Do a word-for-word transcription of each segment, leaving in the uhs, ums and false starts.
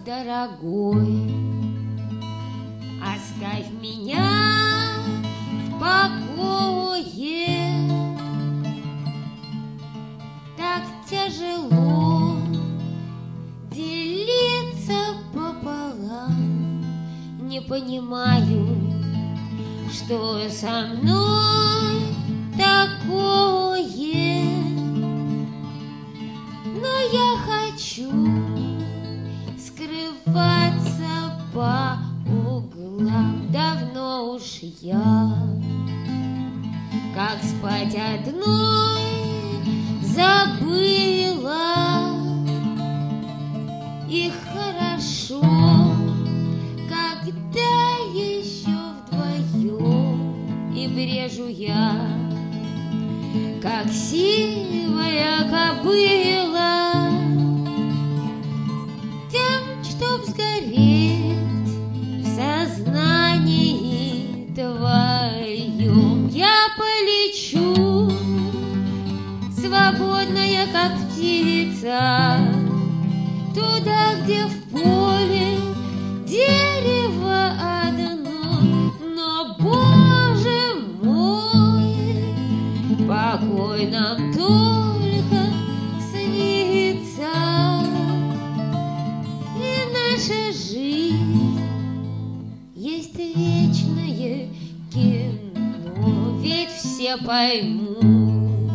дорогой, оставь меня в покое. Так тяжело делиться пополам. Не понимаю, что со мной такое. Но я хочу скрываться по углам. Давно уж я, как спать одной, забыла. И хорошо, когда еще вдвоем. И брежу я, как сивая кобыла, тем, чтоб сгореть в сознании твоем. Я полечу, свободная, как птица, туда, где в поле дерево одно. Но, Боже мой, покой нам только снится, и наша жизнь есть вечное кино. Ведь все поймут,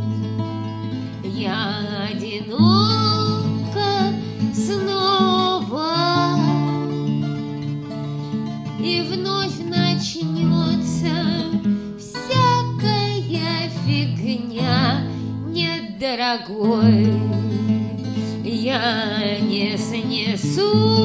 я одинока снова, и вновь начнется всякая фигня. Нет, дорогой, я не снесу